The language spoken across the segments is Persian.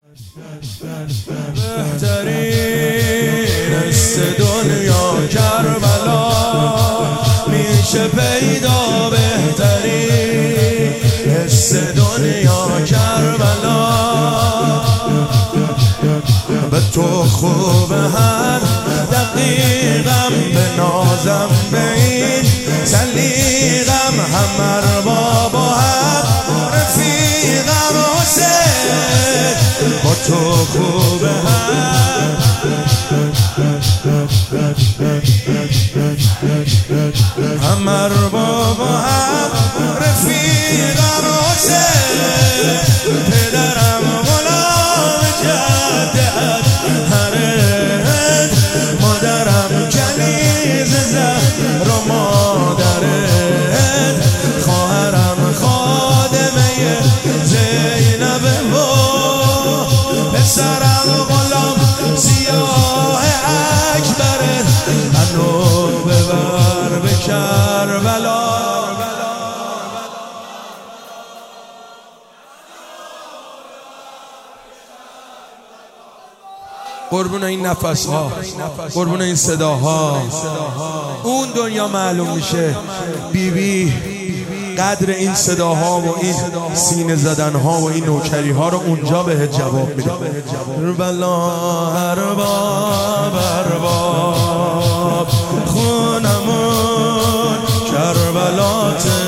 بهترین حس دنیا کربلا میشه پیدا، بهترین حس دنیا کربلا. به تو خوبه هر دقیقم، به نازم به این سلیقم، همه بابا هم رفیقم حسین. با تو خوبه هم همه بابا هم رفیقم حسین. پدرم غلام جدت هرت، مادرم کنیز زهر و مادرت، خواهرم خادمه زینبه و پسرم غلام سیاه اکبره. منو ببر به کربلا. قربون این نفس‌ها، قربون این صداها، اون دنیا معلوم میشه. بیبی قدر این صداها و این سینه زدنها و این نوکریها رو اونجا بهت جواب میده. کربلا ارباب ارباب خونمون کربلاته،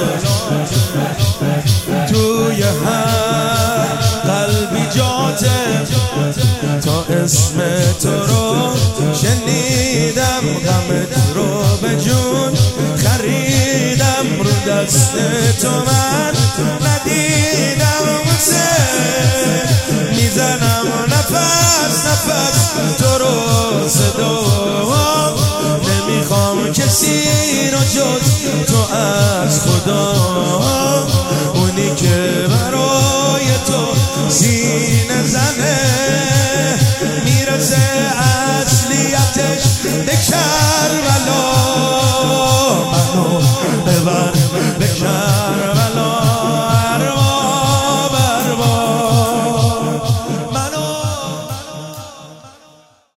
توی هر قلبی جاته. تا اسم تو رو شنیدم، غمت رو به جون خریدم، رو دست تو من ندیدم حسین. میزنم نفس نفس تو رو صدا، نمیخوام کسی رو جز تو از خدا.